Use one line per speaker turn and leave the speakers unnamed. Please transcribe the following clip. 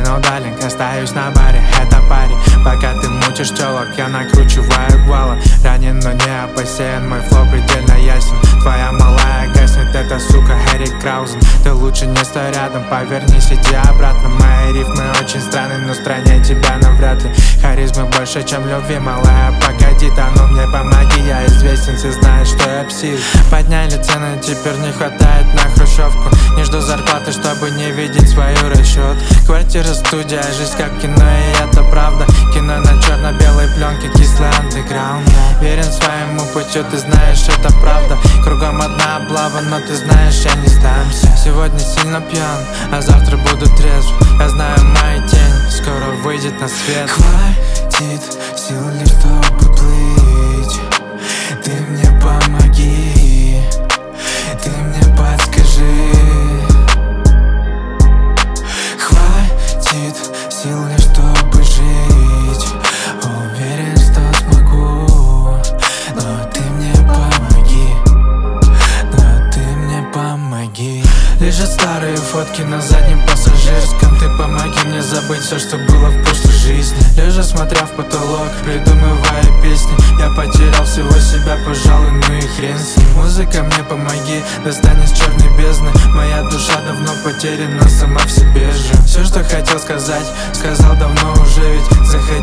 но, далинг, остаюсь на баре. Это парень, пока ты мутишь телок, я накручиваю гвала. Ранен, но не опасен, мой флоу предельно ясен. Твоя малая гаснет, это сука Эрик Краузен. Ты лучше не стой рядом, повернись, иди обратно. Мои рифмы очень странные, но в стране тебя навряд ли. Харизмы больше, чем любви, малая, погоди, да ну мне помоги. Я известен, все знают, что я псих. Подняли цены, теперь не хватает на хрущевку. Не жду зарплаты, чтобы не видеть свою расчет. Квартира, студия, жизнь как кино, и это правда. Кино на черно-белой пленке, кислый андеграунд. Верен своему путю, ты знаешь, это правда. Кругом одна облава, но ты знаешь, я не сдамся. Сегодня сильно пьян, а завтра буду трезв. Я знаю, моя тень скоро выйдет на свет.
Хватит сил лишь чтобы плыть. Ты мне помоги, ты мне подскажи. Хватит сил лишь чтобы жить. Уверен, что смогу, но ты мне помоги, но ты мне помоги.
Лежат старые фотки на заднем пассажирском. Ты помоги мне забыть все, что было в прошлой жизни. Лежа, смотря в потолок, придумывая песни. Я потерял всего себя, пожалуй, ну и хрен с ним. Музыка, мне помоги, достань из черной бездны. Моя душа давно потеряна сама в себе же. Все, что хотел сказать, сказал давно уже, ведь заходи